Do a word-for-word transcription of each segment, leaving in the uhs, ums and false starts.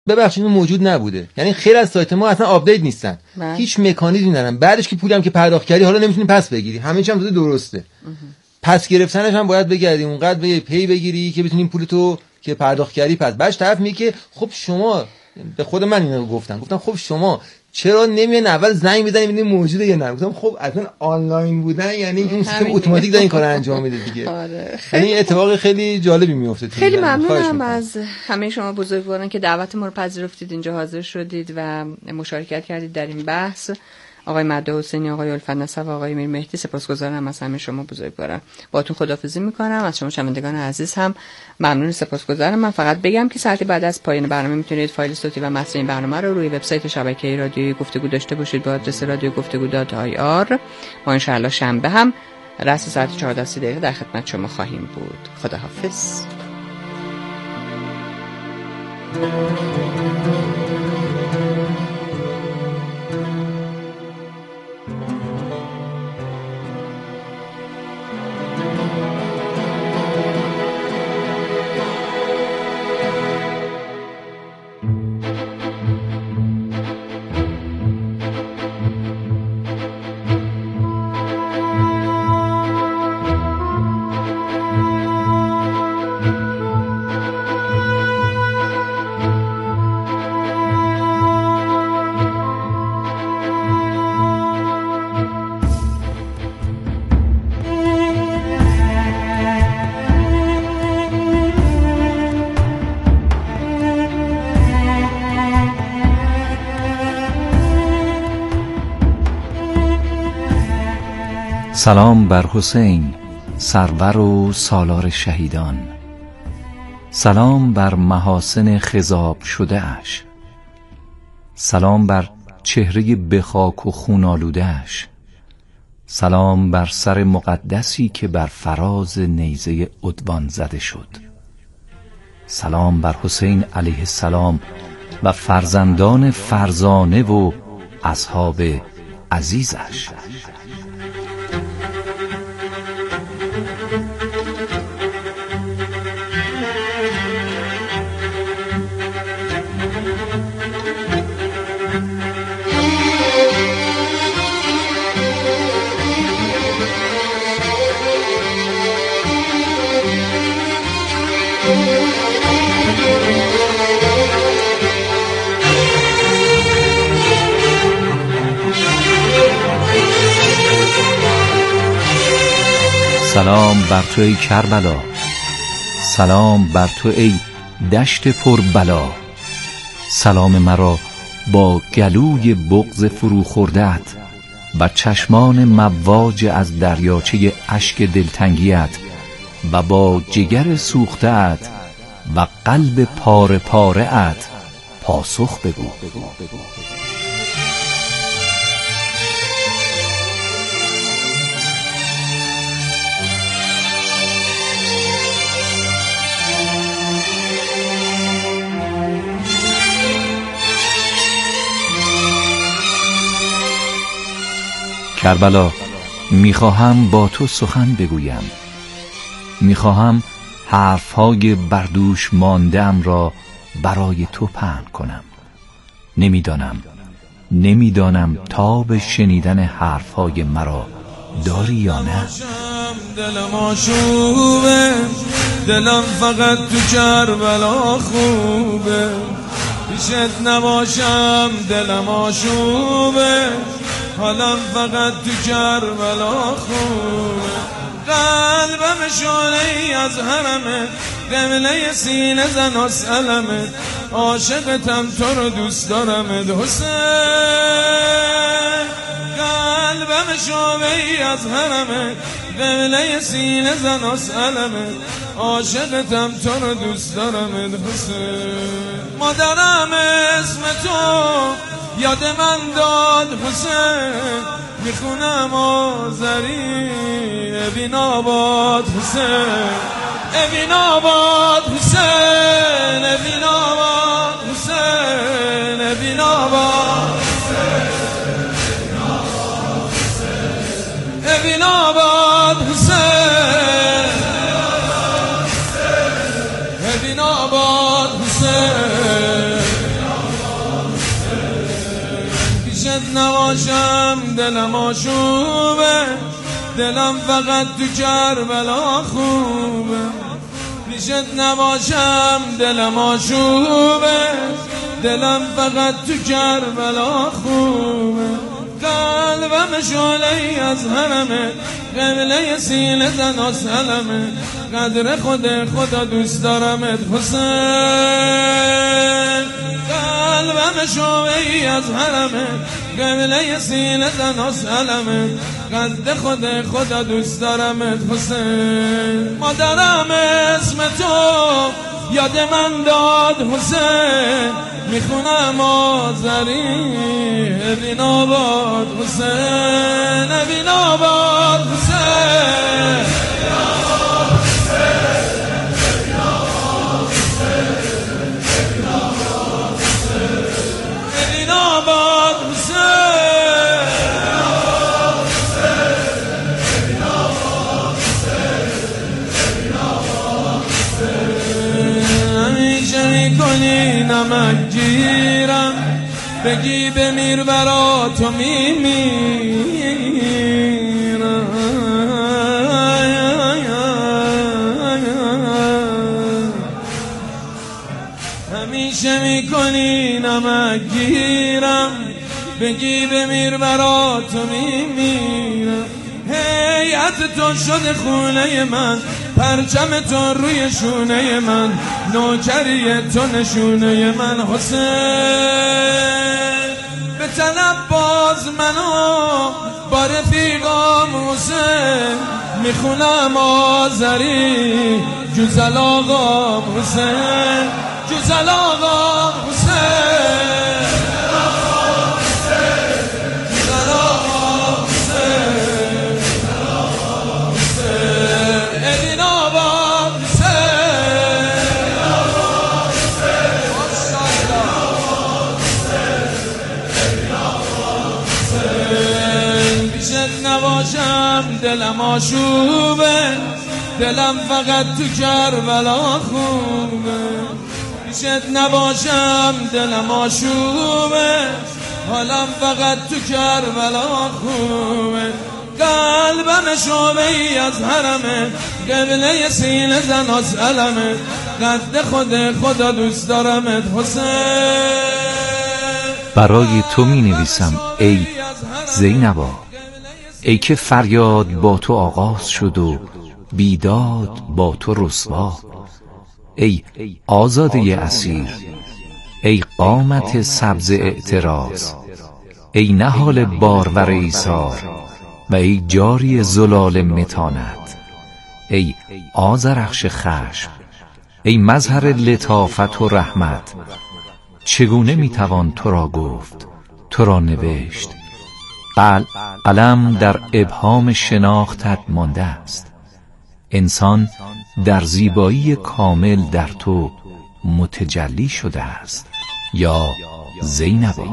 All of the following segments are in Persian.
ببخشید اون موجود نبوده. یعنی خیلی از سایت ما اصلا آپدیت نیستن، من. هیچ مکانیزمی ندارن. بعدش که پولم که پرداخت کردی حالا نمیتونی پس بگیری. همه چی هم درسته. اه. پس گرفتنش هم باید بگردی اونقدر به پی بگیری که بتونیم پولتو که پرداخت کردی پس. بعدش طرف میگه خب شما، به خود من اینو گفتم گفتم خب شما چرا نمیان اول زنگ بزنید ببینید موجوده یا نه؟ گفتم خب اصلا آنلاین بودن یعنی این سیستم اتوماتیک داره این کارو انجام میده دیگه. آره یعنی اتفاق خیلی جالبی میفته. خیلی ممنونم از همه شما بزرگواران که دعوت ما رو پذیرفتید، اینجا حاضر شدید و مشارکت کردید در این بحث. آقای مده حسینی، آقای الفت نصب و آقای میر مهدی، سپاسگزارم از همه شما بزرگواران. باهاتون خداحافظی میکنم. از شما شنوندگان عزیز هم ممنون، سپاسگزارم. من فقط بگم که ساعتی بعد از پایان برنامه میتونید فایل صوتی و متن این برنامه رو روی وبسایت شبکه رادیویی گفتگو داشته باشید با آدرس رادیو گفتگو دات آی آر. ما ان شاء الله شنبه هم رأس ساعت چهارده دقیقه در خدمت شما خواهیم بود. خداحافظ. سلام بر حسین سرور و سالار شهیدان، سلام بر محاسن خضاب شده اش، سلام بر چهره بخاک و خون آلوده اش، سلام بر سر مقدسی که بر فراز نیزه عدوان زده شد، سلام بر حسین علیه السلام و فرزندان فرزانه و اصحاب عزیزش. سلام بر تو ای کربلا، سلام بر تو ای دشت پر بلا، سلام مرا با گلوی بغض فرو خورده‌ات و چشمان مواج از دریاچه اشک دلتنگیت و با جگر سوخته‌ات و قلب پاره پاره‌ات پاسخ بگو. کربلا، میخواهم با تو سخن بگویم، میخواهم حرفهای بردوش مانده‌ام را برای تو پهن کنم. نمیدانم نمیدانم تاب شنیدن حرفهای مرا داری یا نه. دلم آشوبه، دلم فقط تو کربلا خوبه، پیشت نباشم دلم آشوبه، حالم فقط تو کربلا خوبه، قلبم شعله ای از حرمه، قبله سینه زن اسألمه، عاشقتم تو رو دوست دارمت حسین، قلبم شعله ای از حرمه، قبله سینه زن اسألمه، عاشقتم تو رو دوست دارمت حسین. مادرم اسم تو یاد من داد حسین، میخونم آذری ابن آباد حسین، ابن آباد حسین، ابن آباد حسین، ابن آباد ابن آباد حسین، ابن آباد حسین. نباشم دلم آشوبه، دلم فقط تو کربلا خوبه. پیشت نباشم دلم آشوبه، دلم فقط تو کربلا خوبه. قلبم شعله‌ای از حرمه، قبله سینه زن و سلمه. قدر خود خدا دوست دارمت حسین. قلبم شعله‌ای از حرمه، قبله سینه زن و سلمه. قدر خود خدا دوست دارمت حسین. مادرم اسم تو یاد من داد حسین، میخونم آذری ابن آباد حسین، ابن آباد حسین، ابن آباد حسین. کنی نمک گیرم، بگی بمیر برا تو میمیرم. همیشه میکنی نمک گیرم، بگی بمیر برا تو میمیرم. هیئت تو شده خونه من، پرچم تو روی شونه من، نوکری تو نشونه من حسین. به طلب باز منو با رفیقام حسین، میخونم آذری جوزل آقام حسین، جوزل آقام حسین، جوزل آقام حسین، ابن آباد حسین. پیشت نباشم دلم آشوبه، دلم فقط تو کربلا خوبه. پیشت نباشم دلم آشوبه، حالم فقط تو کربلا خوبه. قلبم شعبه‌ای از حرمه، قبله سینه زن از علمه. قد خود خدا دوست دارمت حسین. برای تو می نویسم ای زینبا، ای که فریاد با تو آغاز شد و بیداد با تو رسوا. ای آزاده اسیر، ای قامت سبز اعتراض، ای نهال بارور ایثار و ای جاری زلال متانت. ای آذرخش خشم، ای مظهر لطافت و رحمت. چگونه میتوان تو را گفت، تو را نوشت؟ قل قلم در ابهام شناختت مانده است. انسان در زیبایی کامل در تو متجلی شده است. یا زینبا.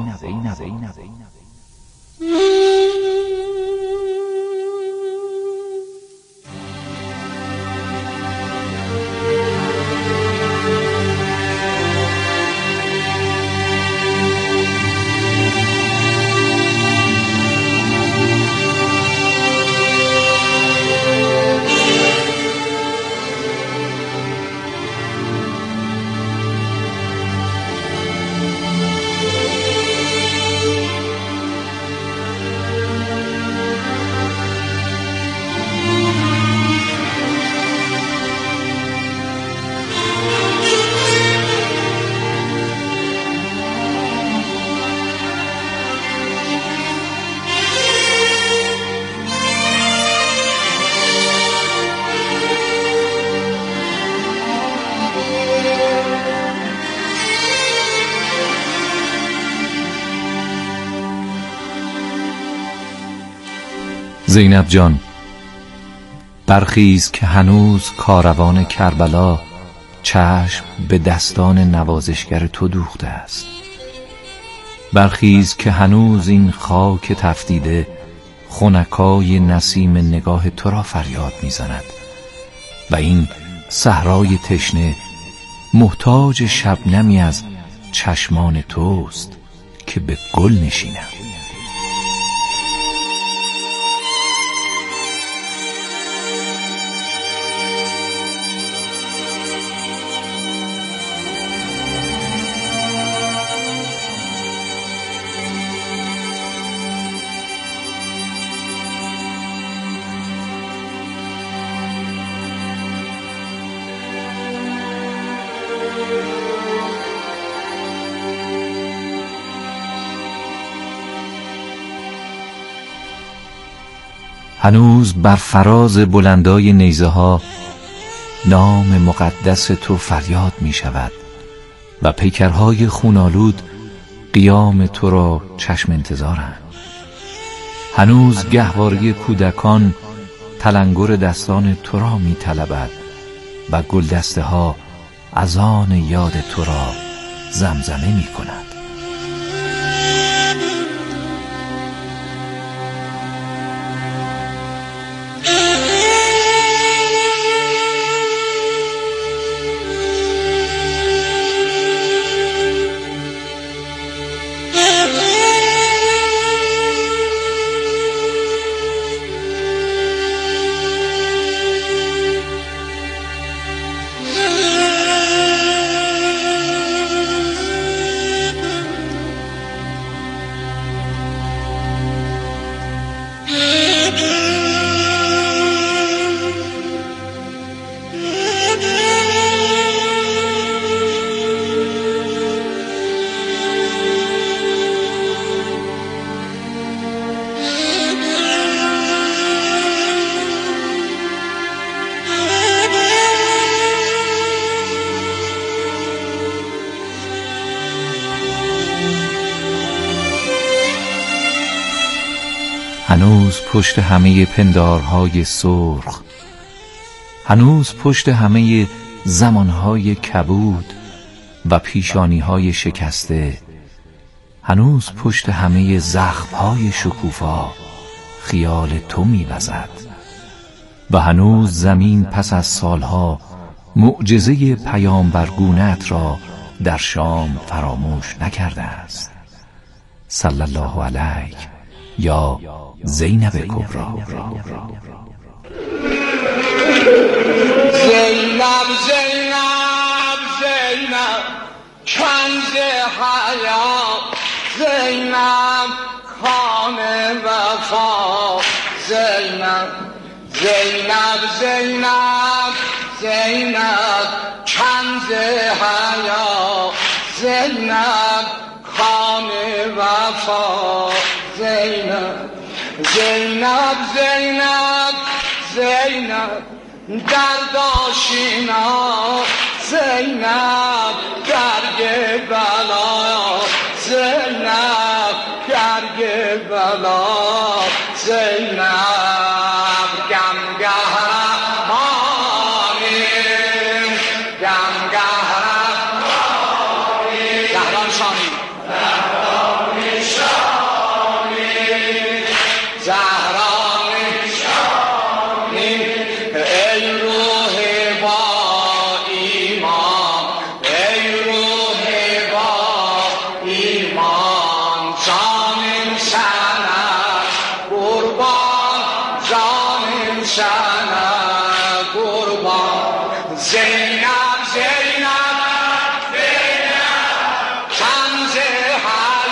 زینب جان، برخیز که هنوز کاروان کربلا چشم به دستان نوازشگر تو دوخته است. برخیز که هنوز این خاک تفدیده خنکای نسیم نگاه تو را فریاد میزند و این صحرای تشنه محتاج شبنمی از چشمان توست که به گل نشیند. هنوز بر فراز بلندای نیزه ها نام مقدس تو فریاد می شود و پیکرهای خونالود قیام تو را چشم انتظارند. هنوز گهواره کودکان تلنگر دستان تو را می طلبد و گلدسته ها از آن یاد تو را زمزمه می کند. هنوز پشت همه پندارهای سرخ، هنوز پشت همه زمانهای کبود و پیشانیهای شکسته، هنوز پشت همه زخمهای شکوفا خیال تو می‌وزد و هنوز زمین پس از سالها معجزه پیامبرگونه‌ات را در شام فراموش نکرده است. صلی الله علیک یا زینب کبری. زینب زینب زینب کنز حیات، زینب خان وفا، زینب زینب زینب زینب کنز حیات، زینب خان وفا، زینب زینب زینب زینب درد آشینا، زینب درگ بلا، زینب درگ بلا، زینب گم گهرمانی، گم گهرمانی، زهران شانی، زهران شانی، زهران شانی، ای روح با ایمان، ای روح با ایمان، جانم شنم قربان، جانم شنم قربان، زینب زینب زینب کنز حیات،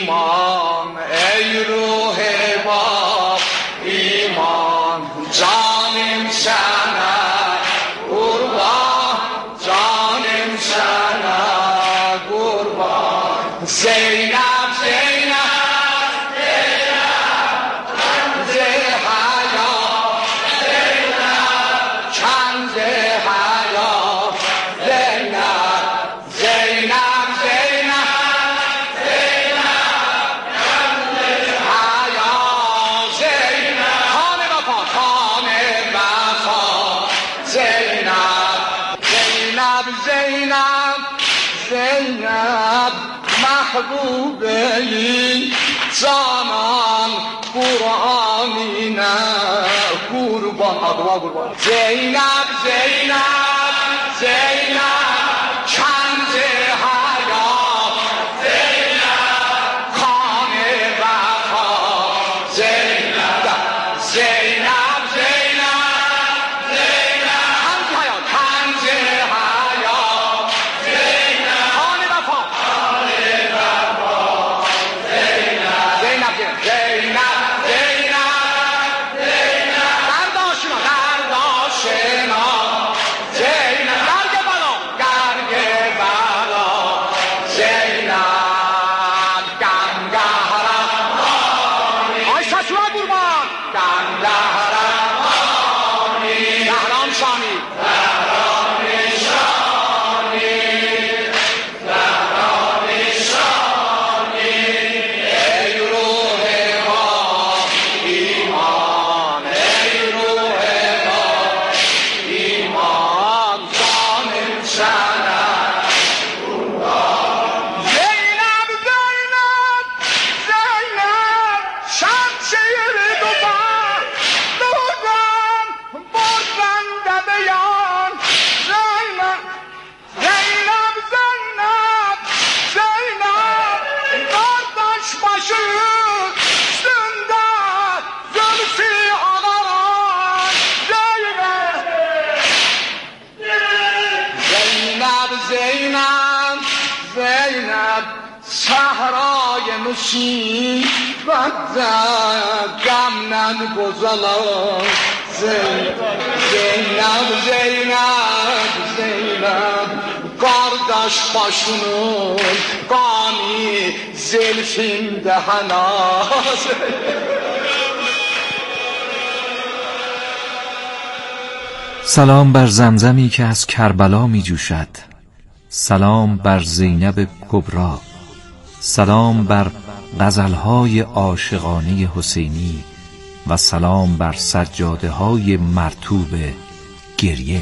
ایمان ای روح با ایمان جانم شنه قربان جانم شنه قربان زینب محبوبه ای جانان قرآنی نه قربان قربان زینب زینب زینب چند حیات زینب خانه وفا زینب زینب زینب زینب چند حیات چند حیات زینب خانه وفا صحرای نشین و غم نگذلان زینب زینب زینب قارداش باشونون قانی زلفین دهنا سلام بر زمزمی که از کربلا می جوشد، سلام بر زینب کبرا، سلام بر غزلهای عاشقانه حسینی و سلام بر سجاده های مرطوب گریه.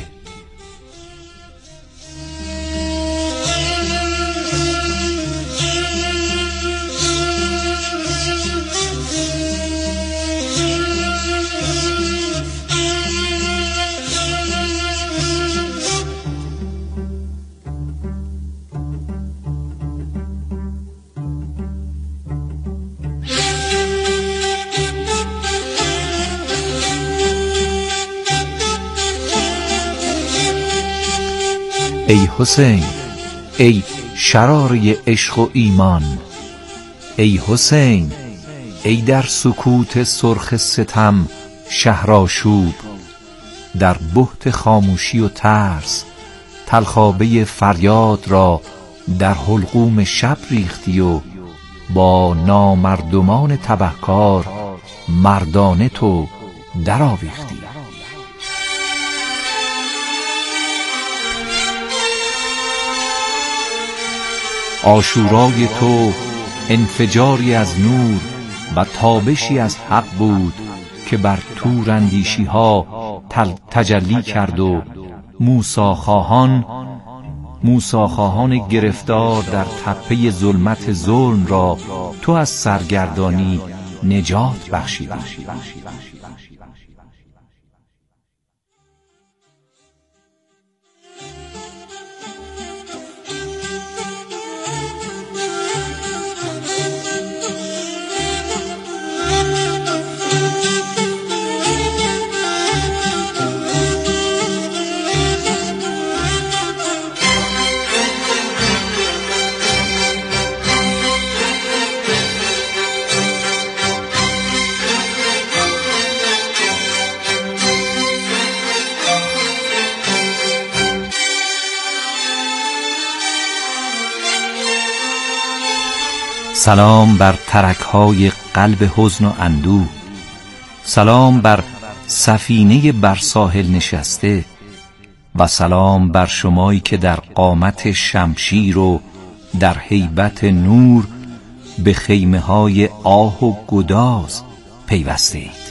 ای حسین، ای شراره عشق و ایمان، ای حسین، ای در سکوت سرخ ستم شهرآشوب، در بهت خاموشی و ترس تلخابه فریاد را در حلقوم شب ریختی و با نامردمان تبهکار مردانه تو درآویختی. عاشورای تو انفجاری از نور و تابشی از حق بود که بر تور اندیشی ها تجلی کرد و موسی خواهان موسی خواهان گرفتار در تپه ظلمت ظلم را تو از سرگردانی نجات بخشیدی. سلام بر ترک‌های قلب حزن و اندوه، سلام بر سفینه بر ساحل نشسته، و سلام بر شمایی که در قامت شمشیر و در هیبت نور به خیمه های آه و گداز پیوسته اید.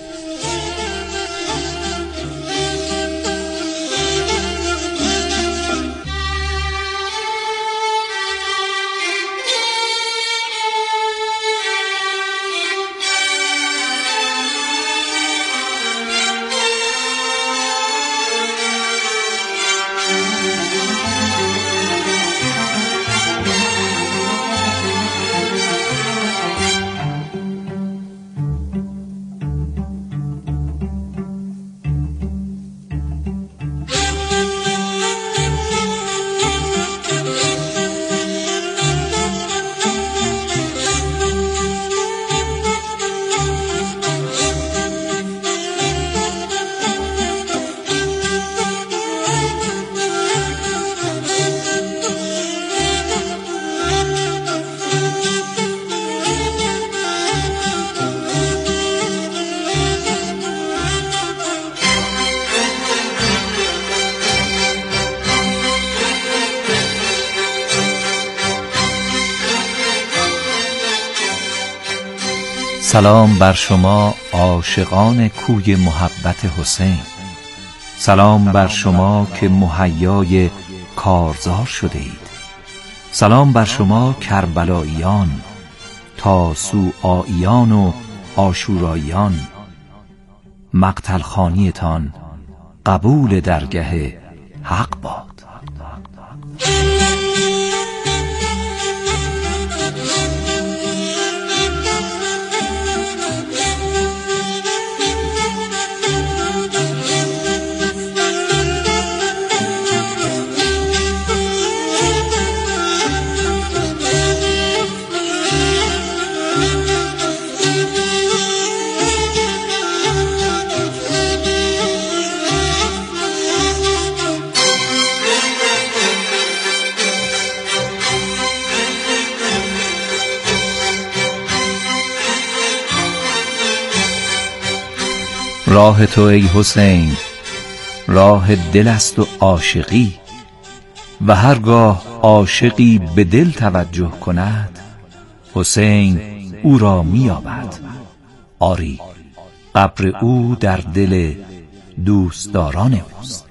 سلام بر شما عاشقان کوی محبت حسین، سلام بر شما که مهیای کارزار شده اید، سلام بر شما کربلاییان، تاسوعاییان و عاشوراییان، مقتل خوانیتان قبول درگه حق باد. راه تو ای حسین راه دل است و عاشقی، و هرگاه عاشقی به دل توجه کند حسین او را می‌یابد. آری قبر او در دل دوستداران اوست.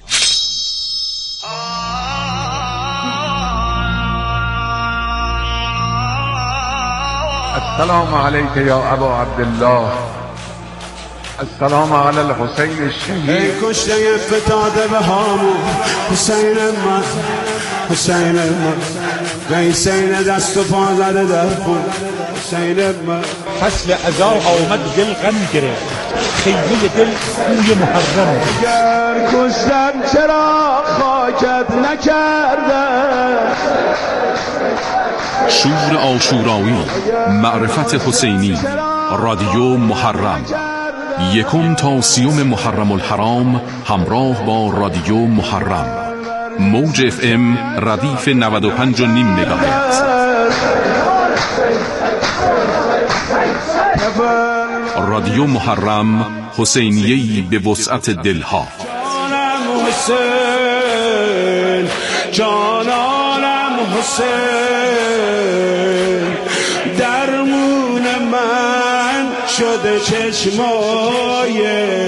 السلام علیک یا ابا عبدالله، السلام علی الحسین الشهید. ای کشته فتاده به هامون حسین من، حسین من، حسین دست و پا زده در خون حسین من. فصل عزا آمد دل غم گرفت، خیمه دل کوی محرم. اگر کشتم چرا خاکت نکردم. شور عاشورایی، معرفت حسینی، رادیو محرم، یکم تا سیوم محرم الحرام همراه با رادیو محرم، موج اف ام ردیف نود و پنج و نیم مگاهرتز. رادیو محرم، حسینیه‌ای به وسعت دلها. جانم حسین، جانانم حسین، درمون من شده چشمای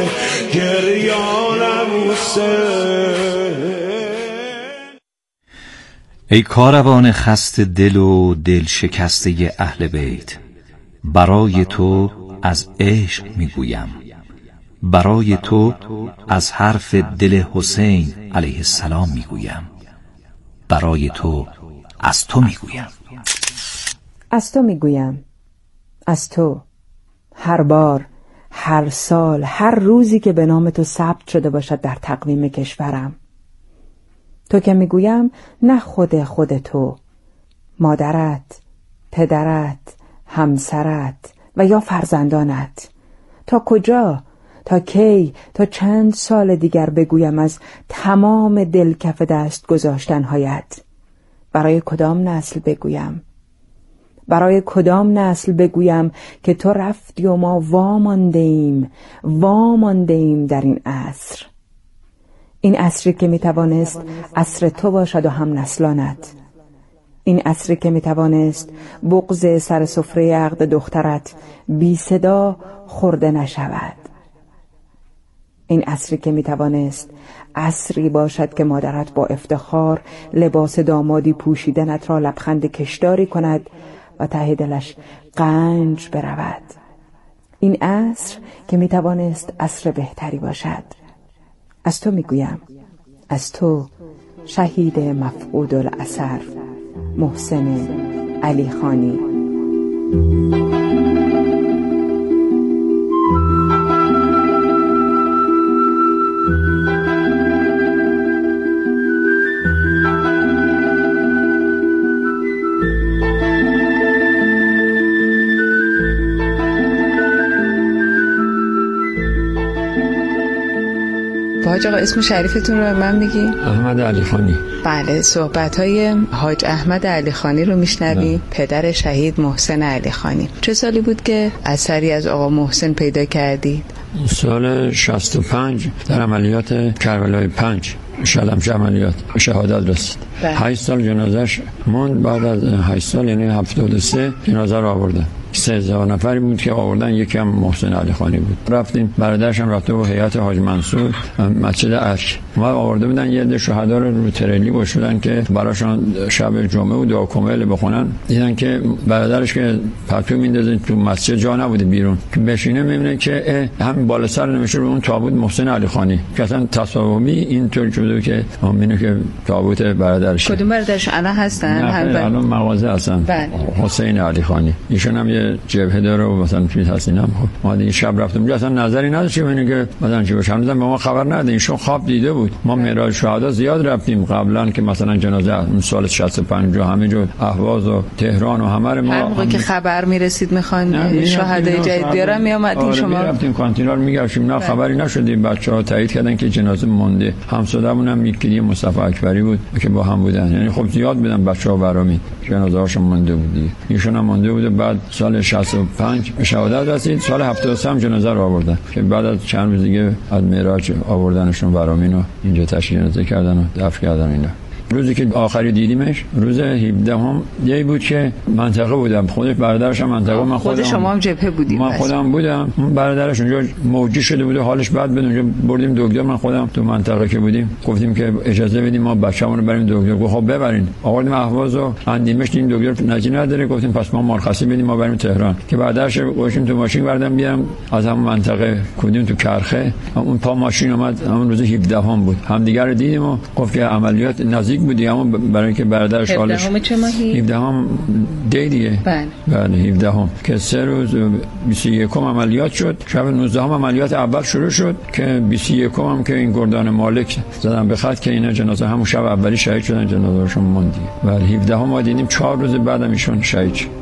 گریانم حسین. ای کاروان خسته دل و دل شکسته اهل بیت، برای تو از عشق میگویم، برای تو از حرف دل حسین علیه السلام میگویم، برای تو از تو میگویم، از تو میگویم، از تو، هر بار، هر سال، هر روزی که به نام تو ثبت شده باشد در تقویم کشورم. تو که میگویم نه خود خود تو، مادرت، پدرت، همسرت و یا فرزندانت. تا کجا؟ تا کی؟ تا چند سال دیگر بگویم از تمام دل کف دست گذاشتنهایت؟ برای کدام نسل بگویم؟ برای کدام نسل بگویم که تو رفتی و ما وامانده ایم وامانده ایم در این عصر، این عصری که میتوانست عصر تو باشد و هم نسلانت، این عصری که میتوانست بغض سر سفره عقد دخترت بی صدا خورده نشود، این عصری که میتوانست عصری باشد که مادرت با افتخار لباس دامادی پوشیدنت را لبخند کشداری کند و ته دلش قنج برود، این عصر که میتوانست عصر بهتری باشد. از تو میگویم، از تو شهید مفقود الاثر محسن علی خانی. حاج آقا اسم شریفتون رو به من میگی؟ احمد علی خانی. بله، صحبت‌های حاج احمد علی خانی رو میشنویم، پدر شهید محسن علی خانی. چه سالی بود که اثری از آقا محسن پیدا کردید؟ سال شصت و پنج در عملیات کربلای پنج شدمش عملیات شهادت رسید. هشت سال جنازش موند، بعد از هشت سال یعنی هفتاد و سه جنازه رو آوردن. سه هزار نفری بود که آوردن، یکی هم محسن علی خانی بود. رفتیم، برادرش هم رفته و هیئت حاج منصور مسجد ارک ما آورده بودن، یه عده شهدا رو رو تریلی گشودن که براشون شب جمعه و دعا کمیل بخونن. دیدن که برادرش که پتو میندازه تو مسجد جا نبوده بیرون که بشینه، میبینه که همین بالا سر نمیشه رو اون تابوت محسن علی خانی که اصلا تصاومی اینطور شده که میبینه که تابوت برادرش. کدوم برادرش الان هستن؟ الان مغازه هستن. حسین علی خانی، ایشون هم یه جبهه داره و مثلا چیز هستینم. خب ما دیگه شب رفتیم اونجا، اصلا نظری نداشت اینه که مثلا چی باشه، هنوز به ما خبر نداد، ایشون خواب دیده بود. ما معراج شهدا زیاد رفتیم قبلا که مثلا جنازه اون سال شصت و پنج همه جا اهواز و تهران و همه ما هر موقع که خبر میرسید میخوان شهدای جدید بیارن میامدین شما؟ رفتیم کانتینار میگشتیم، نه خبری نشدی. بچه‌ها تایید کردن که جنازه مونده. همسودمون هم یکی مصطفی اکبری بود که با هم بودن، یعنی خب زیاد بودن بچه‌ها برامی، جنازه هاشون مونده بود. ایشون هم مونده بود. بعد سال شصت و پنج به شهادت رسید، سال هفتاد و سه هم جنازه رو آوردن که بعد از چند روز دیگه از معراج آوردنشون برامین و اینجا تشییع جنازه کردن و دفن کردن. اینا روزی که آخری دیدیمش روز هفدهم دی بود که منطقه بودم، خودش برادرش هم منطقه، من خودم. خود شما هم جبهه بودیم؟ من خودم بودم، برادرش اونجا موجی شده بود، حالش بد بود، اونجا بردیم دکتر. من خودم تو منطقه که بودیم گفتیم که اجازه بدیم ما بچه‌مون رو بریم دکتر. گفت خب ببرین. آوردیم اهوازو اندیمش، این دکتر نجی نداره، گفتیم پس ما مرخصی بدیم ما بریم تهران. که بعدش گوشیم تو ماشین بردم بیام از همون منطقه کودیم تو کرخه، اون پا ماشین اومد همون روز هفدهم بود، همدیگه رو دیدیم و گفت که عملیات نزدیک بودی، اما برای اینکه برادرش حالش هفدهم چه ماهی؟ هفدهم دی دیگه. بله بله هفدهم که سه روز بیست و یکم عملیات شد، شب نوزدهم عملیات اول شروع شد که بیست و یکم هم که این گردان مالک زدن به خط که اینا جنازه همون شب اولی شهید شدن، جنازه‌شون موندی. بله هفدهم ما دیدیم، چهار روز بعدم ایشون شهید شد.